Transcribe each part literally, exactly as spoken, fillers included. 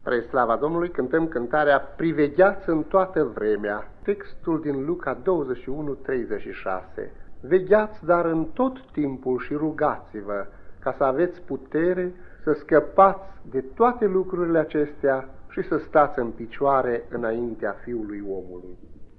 Spre slava Domnului cântăm cântarea Privegheați în toată vremea, textul din Luca douăzeci și unu, treizeci și șase. Vegheați dar în tot timpul și rugați-vă, ca să aveți putere să scăpați de toate lucrurile acestea și să stați în picioare înaintea Fiului Omului.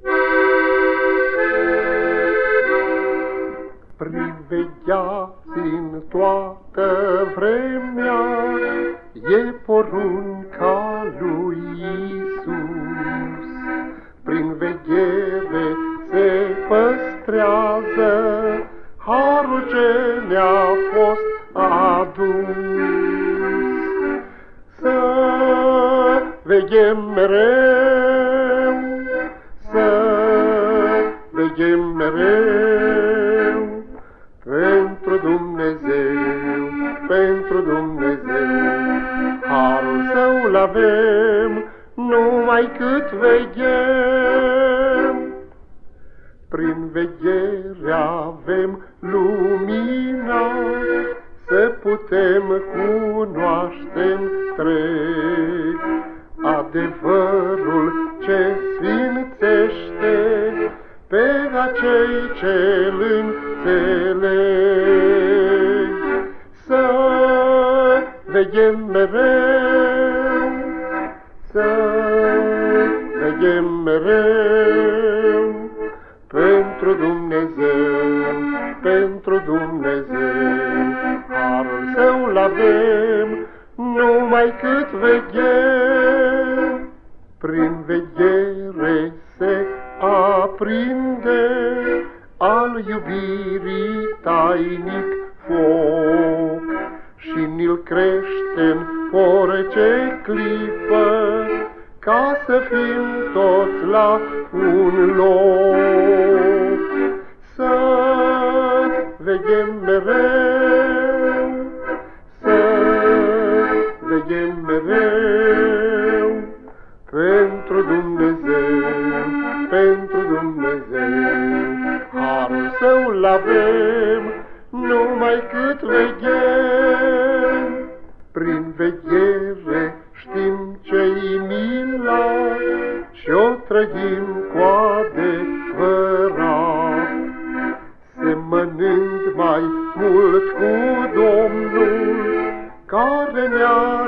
Privegheați în toată vremea, e porunca lui Iisus. Prin veghere se păstrează harul ce ne-a fost adus. Să veghem mereu, să veghem mereu, pentru Dumnezeu, pentru Dumnezeu. Harul Său l-avem, numai cât veghem. Prin veghere avem lumina, să putem cunoaște întreg adevărul ce sfințește pe acei ce-L înțeleg. Să veghem mereu, să veghem mereu, pentru Dumnezeu, pentru Dumnezeu. Harul Său l-avem, numai cât veghem. Prin veghere se aprinde al iubirii tainic foc și ni-l crește-n orice clipă, ca să fim toți la un loc. Să veghem mereu, să veghem mereu, pentru Dumnezeu, pentru Dumnezeu. Harul Său l-avem, numai cât veghem. Prin veghere știm ce-i mila și-o trăim cu adevărat, semănând mai mult cu Domnul, care ne-a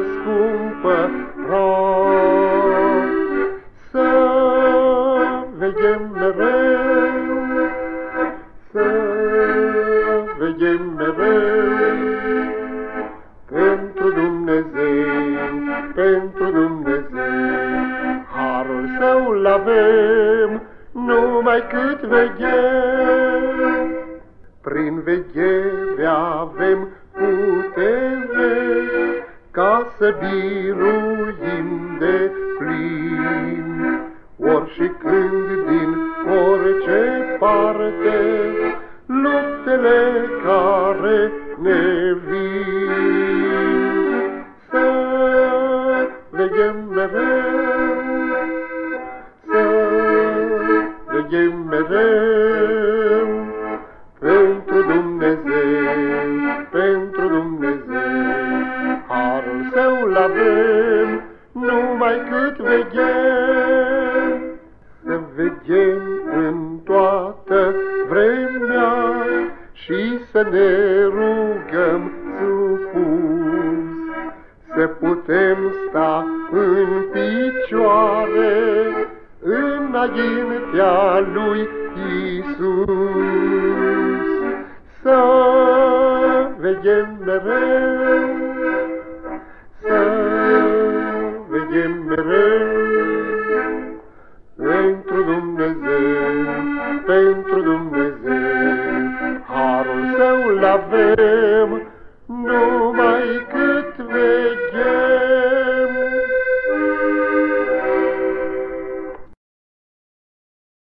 răscumpărat. Să veghem mereu, să veghem mereu, pentru Dumnezeu, pentru Dumnezeu. Harul Său l-avem, numai cât veghem. Prin veghere avem putere, ca să biruim de plin, ori și când din orice parte luptele care ne vin. Să veghem mereu, să veghem mereu, pentru Dumnezeu, pentru Dumnezeu. Harul Său l-avem, numai cât veghem. Să veghem în toată vremea și să ne rugăm supus, să putem sta în picioare înaintea lui Iisus. Să veghem mereu,